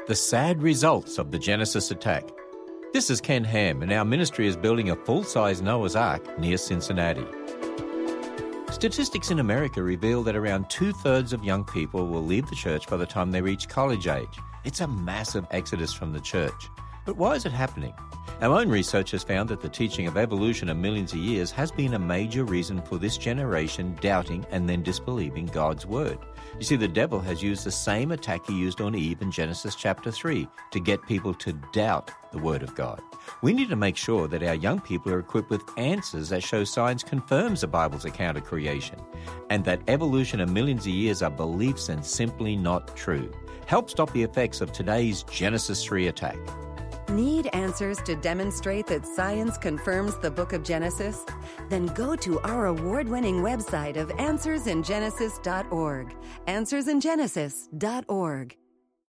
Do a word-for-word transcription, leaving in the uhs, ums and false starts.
The sad results of the Genesis attack. This is Ken Ham, and our ministry is building a full-size Noah's Ark near Cincinnati. Statistics in America reveal that around two-thirds of young people will leave the church by the time they reach college age. It's a massive exodus from the church. But why is it happening? Our own research has found that the teaching of evolution of millions of years has been a major reason for this generation doubting and then disbelieving God's word. You see, the devil has used the same attack he used on Eve in Genesis chapter three to get people to doubt the word of God. We need to make sure that our young people are equipped with answers that show science confirms the Bible's account of creation, and that evolution of millions of years are beliefs and simply not true. Help stop the effects of today's Genesis three attack. Need answers to demonstrate that science confirms the book of Genesis? Then go to our award-winning website of answers in genesis dot org. answers in genesis dot org.